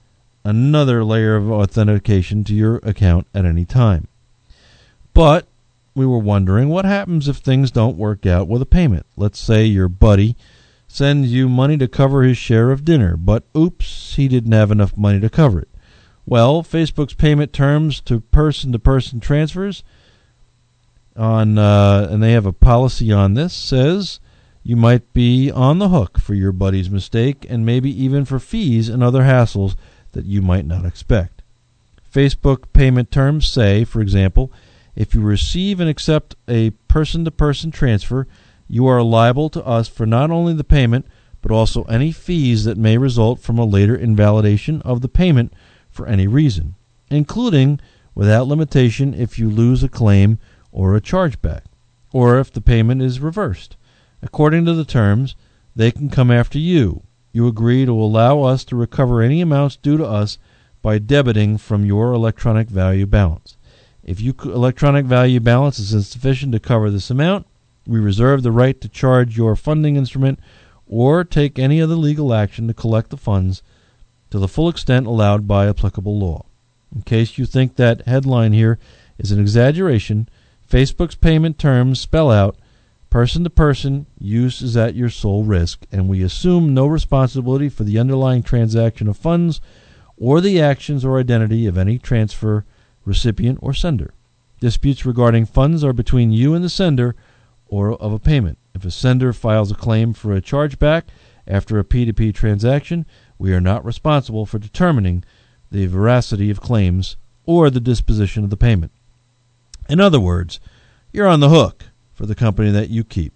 another layer of authentication to your account at any time. But we were wondering, what happens if things don't work out with a payment? Let's say your buddy sends you money to cover his share of dinner, but oops, he didn't have enough money to cover it. Well, Facebook's payment terms to person-to-person transfers and they have a policy on this, says you might be on the hook for your buddy's mistake and maybe even for fees and other hassles that you might not expect. Facebook payment terms say, for example, if you receive and accept a person-to-person transfer, you are liable to us for not only the payment, but also any fees that may result from a later invalidation of the payment for any reason, including, without limitation, if you lose a claim or a chargeback, or if the payment is reversed. According to the terms, they can come after you. You agree to allow us to recover any amounts due to us by debiting from your electronic value balance. If your electronic value balance is insufficient to cover this amount, we reserve the right to charge your funding instrument or take any other legal action to collect the funds to the full extent allowed by applicable law. In case you think that headline here is an exaggeration, Facebook's payment terms spell out person-to-person use is at your sole risk, and we assume no responsibility for the underlying transaction of funds or the actions or identity of any transfer recipient or sender. Disputes regarding funds are between you and the sender or of a payment. If a sender files a claim for a chargeback after a P2P transaction, we are not responsible for determining the veracity of claims or the disposition of the payment. In other words, you're on the hook for the company that you keep.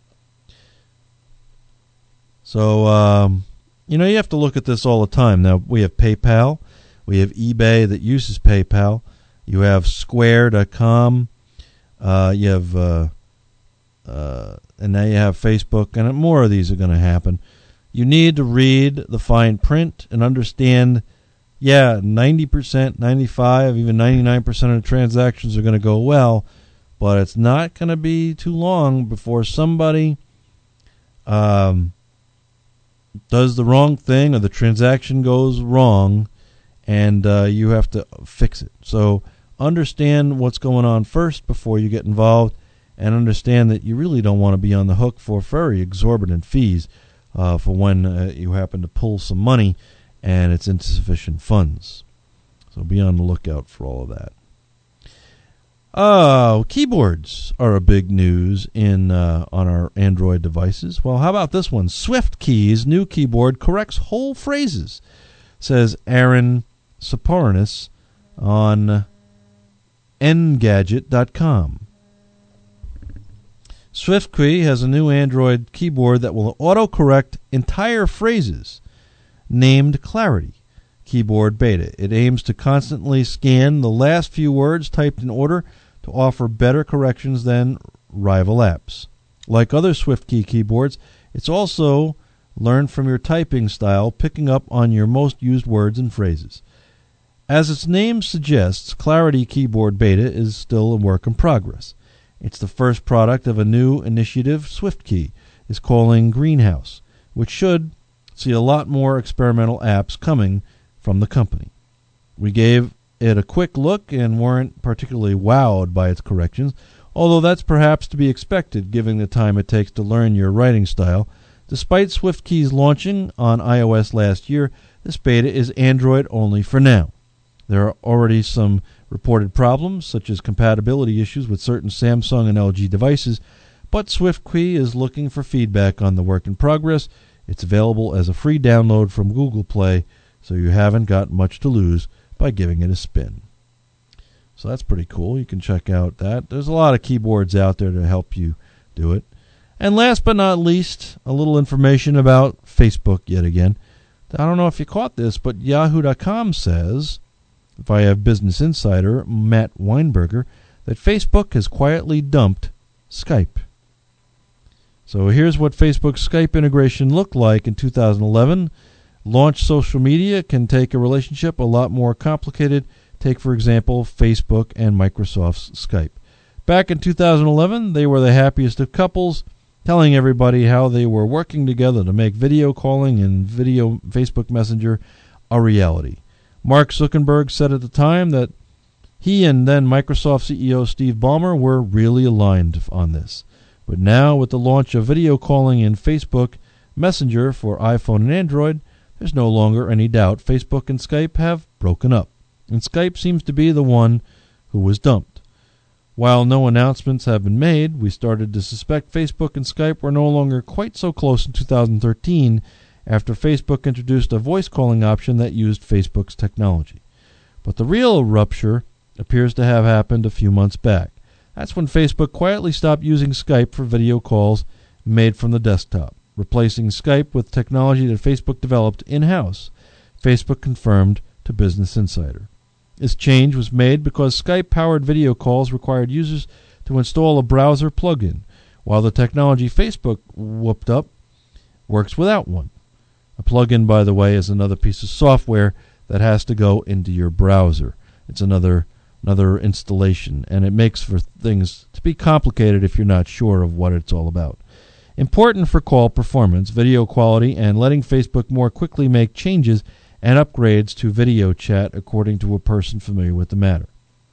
So, you have to look at this all the time. Now, we have PayPal. We have eBay that uses PayPal. You have Square.com. You have, and now you have Facebook, and more of these are going to happen. You need to read the fine print and understand, 90%, 95%, even 99% of the transactions are going to go well, but it's not going to be too long before somebody does the wrong thing or the transaction goes wrong, and you have to fix it. So understand what's going on first before you get involved, and understand that you really don't want to be on the hook for very exorbitant fees for when you happen to pull some money and it's insufficient funds. So be on the lookout for all of that. Keyboards are a big news on our Android devices. Well, how about this one? SwiftKey's new keyboard corrects whole phrases, says Aaron Soporanis on Engadget.com. SwiftKey has a new Android keyboard that will autocorrect entire phrases, named Clarity Keyboard Beta. It aims to constantly scan the last few words typed in order to offer better corrections than rival apps. Like other SwiftKey keyboards, it's also learned from your typing style, picking up on your most used words and phrases. As its name suggests, Clarity Keyboard Beta is still a work in progress. It's the first product of a new initiative SwiftKey is calling Greenhouse, which should see a lot more experimental apps coming from the company. We gave it a quick look and weren't particularly wowed by its corrections, although that's perhaps to be expected given the time it takes to learn your writing style. Despite SwiftKey's launching on iOS last year, this beta is Android only for now. There are already some reported problems, such as compatibility issues with certain Samsung and LG devices, but SwiftKey is looking for feedback on the work in progress. It's available as a free download from Google Play, so you haven't got much to lose by giving it a spin. So that's pretty cool. You can check out that. There's a lot of keyboards out there to help you do it. And last but not least, a little information about Facebook yet again. I don't know if you caught this, but Yahoo.com says, via Business Insider, Matt Weinberger, that Facebook has quietly dumped Skype. So here's what Facebook's Skype integration looked like in 2011. Launch social media can take a relationship a lot more complicated. Take, for example, Facebook and Microsoft's Skype. Back in 2011, they were the happiest of couples, telling everybody how they were working together to make video calling and video Facebook Messenger a reality. Mark Zuckerberg said at the time that he and then Microsoft CEO Steve Ballmer were really aligned on this. But now, with the launch of video calling in Facebook Messenger for iPhone and Android, there's no longer any doubt Facebook and Skype have broken up, and Skype seems to be the one who was dumped. While no announcements have been made, we started to suspect Facebook and Skype were no longer quite so close in 2013 after Facebook introduced a voice calling option that used Facebook's technology. But the real rupture appears to have happened a few months back. That's when Facebook quietly stopped using Skype for video calls made from the desktop, replacing Skype with technology that Facebook developed in-house, Facebook confirmed to Business Insider. This change was made because Skype-powered video calls required users to install a browser plugin, while the technology Facebook whooped up works without one. A plugin, by the way, is another piece of software that has to go into your browser. It's another installation, and it makes for things to be complicated if you're not sure of what it's all about. Important for call performance, video quality, and letting Facebook more quickly make changes and upgrades to video chat, according to a person familiar with the matter.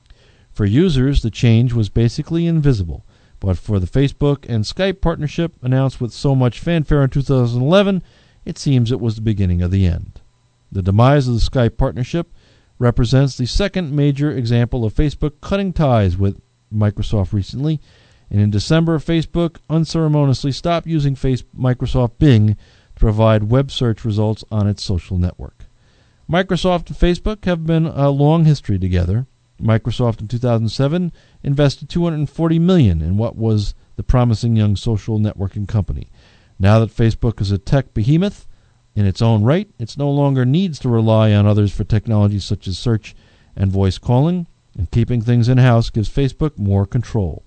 For users, the change was basically invisible, but for the Facebook and Skype partnership announced with so much fanfare in 2011, it seems it was the beginning of the end. The demise of the Skype partnership represents the second major example of Facebook cutting ties with Microsoft recently, and in December, Facebook unceremoniously stopped using Microsoft Bing to provide web search results on its social network. Microsoft and Facebook have been a long history together. Microsoft in 2007 invested $240 million in what was the promising young social networking company. Now that Facebook is a tech behemoth in its own right, it no longer needs to rely on others for technologies such as search and voice calling, and keeping things in-house gives Facebook more control.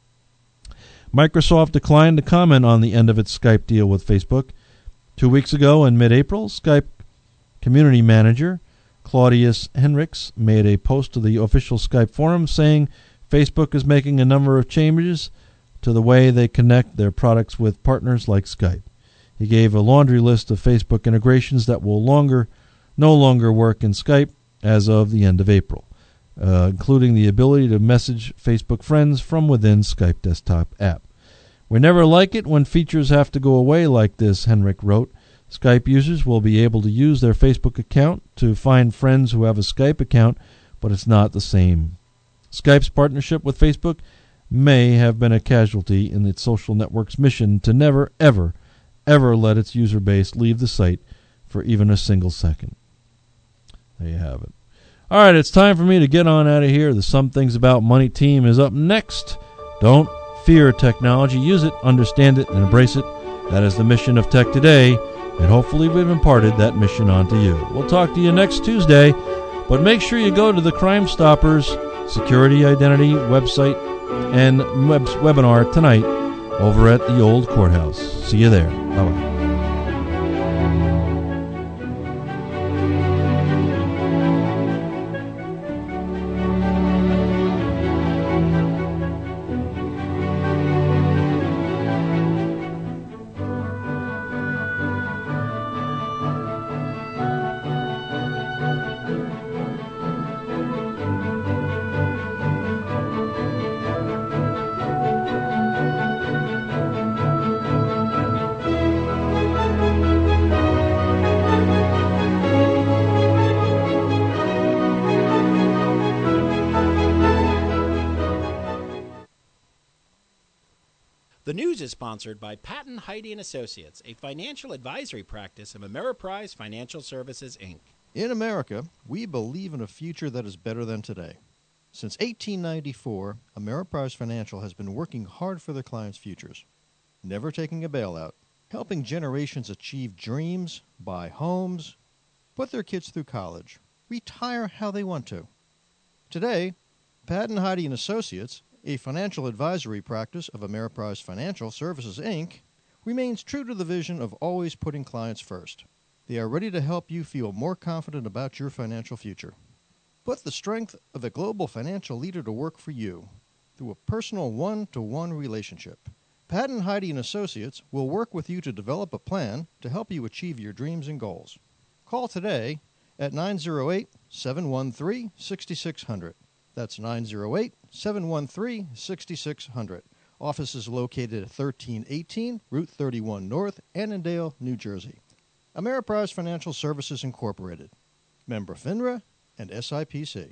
Microsoft declined to comment on the end of its Skype deal with Facebook. 2 weeks ago, in mid-April, Skype community manager Claudius Henrichs made a post to the official Skype forum saying Facebook is making a number of changes to the way they connect their products with partners like Skype. He gave a laundry list of Facebook integrations that will no longer work in Skype as of the end of April, including the ability to message Facebook friends from within Skype desktop app. We never like it when features have to go away like this, Henrik wrote. Skype users will be able to use their Facebook account to find friends who have a Skype account, but it's not the same. Skype's partnership with Facebook may have been a casualty in its social network's mission to never, ever, ever let its user base leave the site for even a single second. There you have it. All right, it's time for me to get on out of here. The Some Things About Money team is up next. Don't fear technology. Use it, understand it, and embrace it. That is the mission of Tech Today, and hopefully we've imparted that mission onto you. We'll talk to you next Tuesday, but make sure you go to the Crime Stoppers Security Identity website and webinar tonight over at the old courthouse. See you there. Bye-bye. The news is sponsored by Patton, Heide & Associates, a financial advisory practice of Ameriprise Financial Services, Inc. In America, we believe in a future that is better than today. Since 1894, Ameriprise Financial has been working hard for their clients' futures, never taking a bailout, helping generations achieve dreams, buy homes, put their kids through college, retire how they want to. Today, Patton, Heide & Associates, a financial advisory practice of Ameriprise Financial Services, Inc., remains true to the vision of always putting clients first. They are ready to help you feel more confident about your financial future. Put the strength of a global financial leader to work for you through a personal one-to-one relationship. Patton, Heide & Associates will work with you to develop a plan to help you achieve your dreams and goals. Call today at 908-713-6600. That's 908-713-6600. Office is located at 1318 Route 31 North, Annandale, New Jersey. Ameriprise Financial Services Incorporated. Member FINRA and SIPC.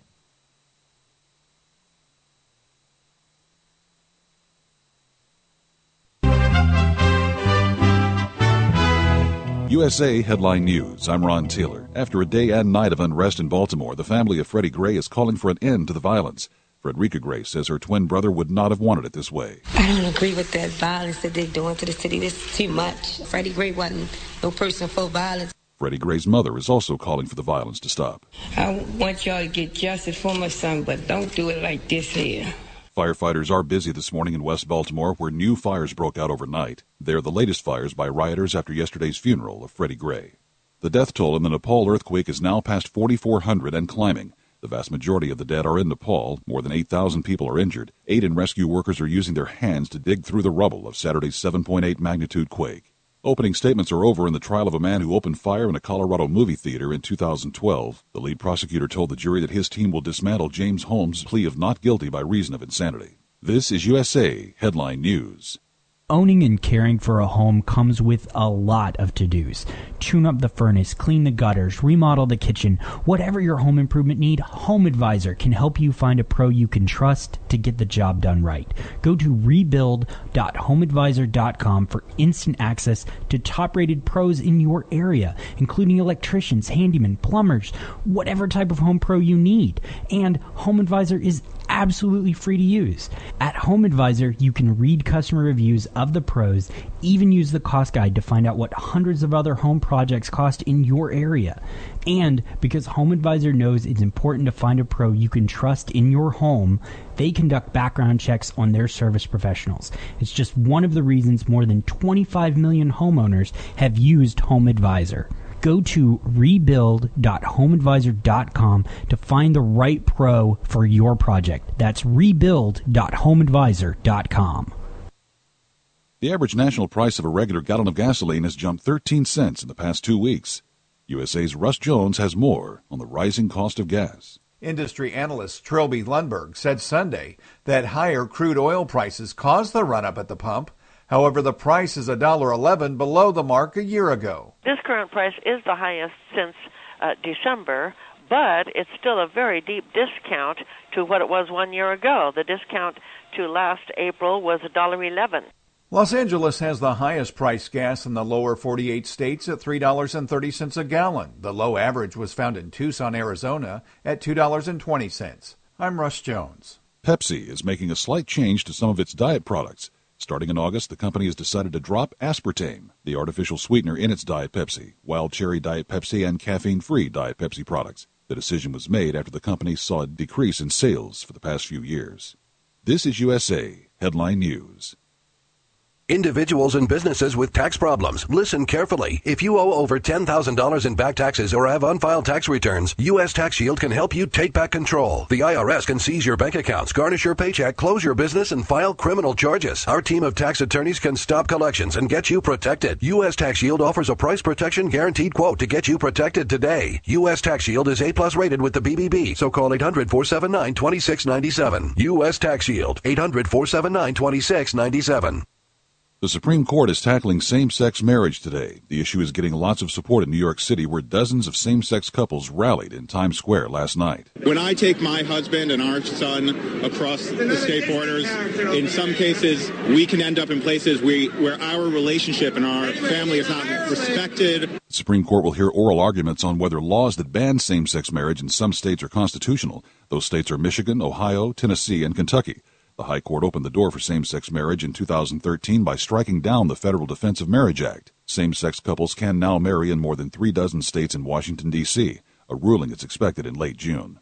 USA Headline News. I'm Ron Taylor. After a day and night of unrest in Baltimore, the family of Freddie Gray is calling for an end to the violence. Frederica Gray says her twin brother would not have wanted it this way. I don't agree with that violence that they're doing to the city. This is too much. Freddie Gray wasn't no person for violence. Freddie Gray's mother is also calling for the violence to stop. I want y'all to get justice for my son, but don't do it like this here. Firefighters are busy this morning in West Baltimore, where new fires broke out overnight. They're the latest fires by rioters after yesterday's funeral of Freddie Gray. The death toll in the Nepal earthquake is now past 4,400 and climbing. The vast majority of the dead are in Nepal. More than 8,000 people are injured. Aid and rescue workers are using their hands to dig through the rubble of Saturday's 7.8 magnitude quake. Opening statements are over in the trial of a man who opened fire in a Colorado movie theater in 2012. The lead prosecutor told the jury that his team will dismantle James Holmes' plea of not guilty by reason of insanity. This is USA Headline News. Owning and caring for a home comes with a lot of to-dos. Tune up the furnace, clean the gutters, remodel the kitchen. Whatever your home improvement need, Home Advisor can help you find a pro you can trust to get the job done right. Go to rebuild.homeadvisor.com for instant access to top-rated pros in your area, including electricians, handymen, plumbers, whatever type of home pro you need. And Home Advisor is absolutely free to use. At Home Advisor, you can read customer reviews of the pros, even use the cost guide to find out what hundreds of other home projects cost in your area. And because Home Advisor knows it's important to find a pro you can trust in your home, they conduct background checks on their service professionals. It's just one of the reasons more than 25 million homeowners have used Home Advisor. Go to rebuild.homeadvisor.com to find the right pro for your project. That's rebuild.homeadvisor.com. The average national price of a regular gallon of gasoline has jumped 13 cents in the past 2 weeks. USA's Russ Jones has more on the rising cost of gas. Industry analyst Trilby Lundberg said Sunday that higher crude oil prices caused the run-up at the pump. However, the price is $1.11 below the mark a year ago. This current price is the highest since December, but it's still a very deep discount to what it was 1 year ago. The discount to last April was $1.11. Los Angeles has the highest priced gas in the lower 48 states at $3.30 a gallon. The low average was found in Tucson, Arizona at $2.20. I'm Russ Jones. Pepsi is making a slight change to some of its diet products. Starting in August, the company has decided to drop aspartame, the artificial sweetener in its Diet Pepsi, Wild Cherry Diet Pepsi, and caffeine-free Diet Pepsi products. The decision was made after the company saw a decrease in sales for the past few years. This is USA Headline News. Individuals and businesses with tax problems, listen carefully. If you owe over $10,000 in back taxes or have unfiled tax returns, U.S. Tax Shield can help you take back control. The IRS can seize your bank accounts, garnish your paycheck, close your business, and file criminal charges. Our team of tax attorneys can stop collections and get you protected. U.S. Tax Shield offers a price protection guaranteed quote to get you protected today. U.S. Tax Shield is A+ rated with the BBB, so call 800-479-2697. U.S. Tax Shield, 800-479-2697. The Supreme Court is tackling same-sex marriage today. The issue is getting lots of support in New York City, where dozens of same-sex couples rallied in Times Square last night. When I take my husband and our son across the state borders, in some cases, we can end up in places where our relationship and our family is not respected. The Supreme Court will hear oral arguments on whether laws that ban same-sex marriage in some states are constitutional. Those states are Michigan, Ohio, Tennessee, and Kentucky. The High Court opened the door for same-sex marriage in 2013 by striking down the Federal Defense of Marriage Act. Same-sex couples can now marry in more than 3 dozen states in Washington, D.C. A ruling is expected in late June.